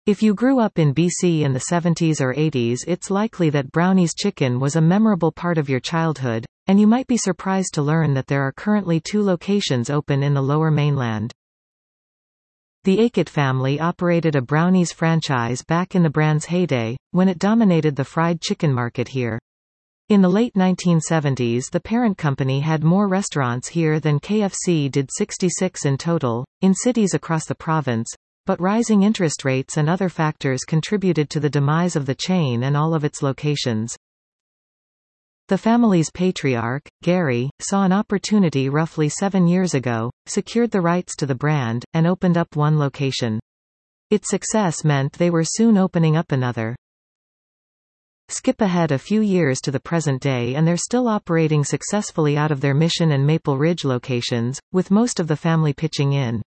If you grew up in BC in the 70s or 80s, it's likely that Brownie's Chicken was a memorable part of your childhood, and you might be surprised to learn that there are currently 2 locations open in the Lower Mainland. The Aikett family operated a Brownie's franchise back in the brand's heyday, when it dominated the fried chicken market here. In the late 1970s, the parent company had more restaurants here than KFC did, 66 in total, in cities across the province, but rising interest rates and other factors contributed to the demise of the chain and all of its locations. The family's patriarch, Gary, saw an opportunity roughly 7 years ago, secured the rights to the brand, and opened up one location. Its success meant they were soon opening up another. Skip ahead a few years to the present day and they're still operating successfully out of their Mission and Maple Ridge locations, with most of the family pitching in.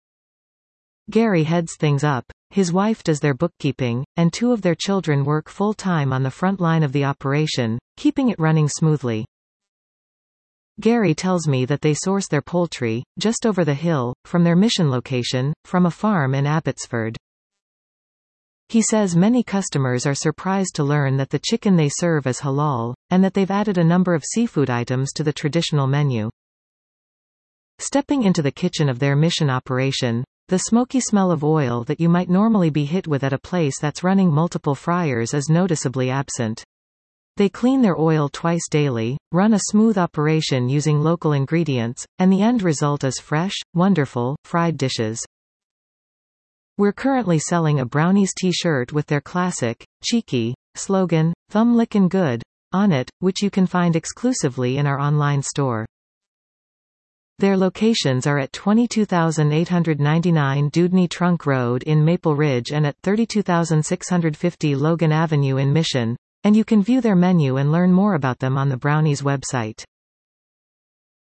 Gary heads things up, his wife does their bookkeeping, and 2 of their children work full-time on the front line of the operation, keeping it running smoothly. Gary tells me that they source their poultry, just over the hill, from their Mission location, from a farm in Abbotsford. He says many customers are surprised to learn that the chicken they serve is halal, and that they've added a number of seafood items to the traditional menu. Stepping into the kitchen of their Mission operation, the smoky smell of oil that you might normally be hit with at a place that's running multiple fryers is noticeably absent. They clean their oil twice daily, run a smooth operation using local ingredients, and the end result is fresh, wonderful, fried dishes. We're currently selling a Brownie's t-shirt with their classic, cheeky, slogan, "Thumb Lickin' Good," on it, which you can find exclusively in our online store. Their locations are at 22,899 Dewdney Trunk Road in Maple Ridge and at 32,650 Logan Avenue in Mission, and you can view their menu and learn more about them on the Brownie's website.